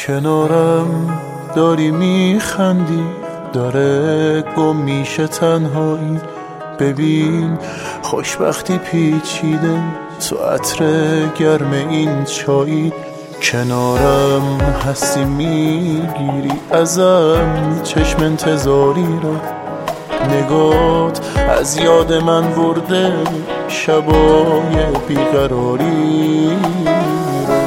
کنارم داری میخندی، داره گم میشه تنهایی. ببین خوشبختی پیچیده تو عطر گرم این چایی. کنارم هستی میگیری ازم چشم انتظاری را. نگات از یاد من برده شبای بیقراری را.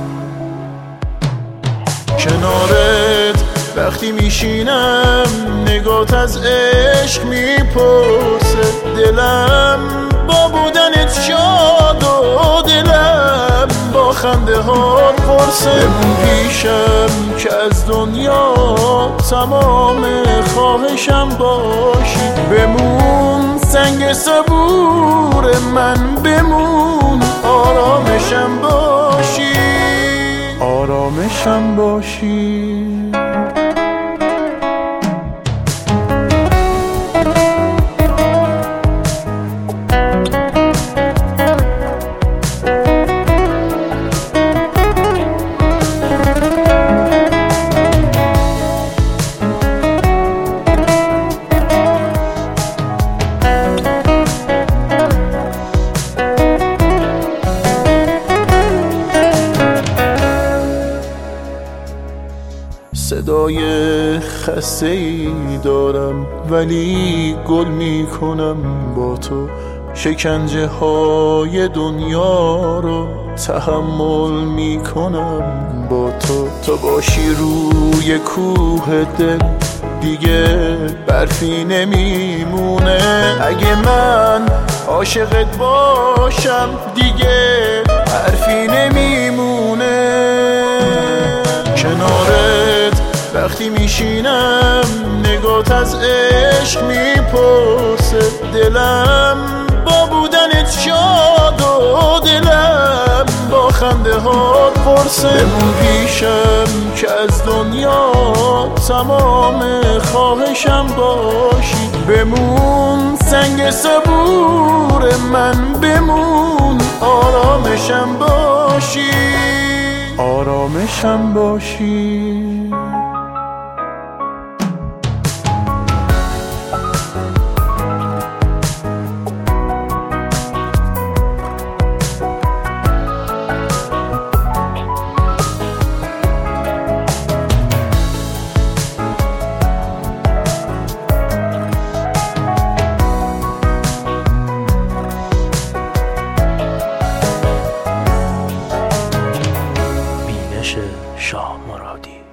کنارت وقتی میشینم نگات از عشق میپرسه. دلم با بودنت شاد و دلم با خنده ها پرسه. بمون پیشم که از دنیا تمام خواهشم باشی. بمون سنگ صبور من، بمون آرامشم باشی، آرامشم باشی. صدای خسته ای دارم ولی گل میکنم با تو. شکنجه های دنیا رو تحمل میکنم با تو. تو باشی روی کوه دل دیگه برفی نمیمونه. اگه من عاشقت باشم دیگه حرفی نمیمونه. کنارت وقتی میشینم نگات از عشق میپرسه. دلم با بودنت شاد و دلم با خنده ها پرسه. بمون پیشم که از دنیا تمام خواهشم باشی. بمون سنگ صبور من، بمون آرامشم باشی، آرامشم باشی. شاه مرادی.